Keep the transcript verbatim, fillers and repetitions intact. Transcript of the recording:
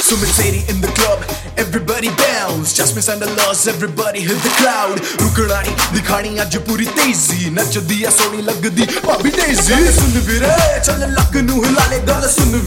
Sumit Seri in the club, everybody bounce. Jasmine Sandalwood, everybody hit the crowd. Rukna nahi, dikhani aj puri tezi. Nachdi a soni lagdi, bhabhi Daisy. Sun veere, chal lag nu hila le, gal sun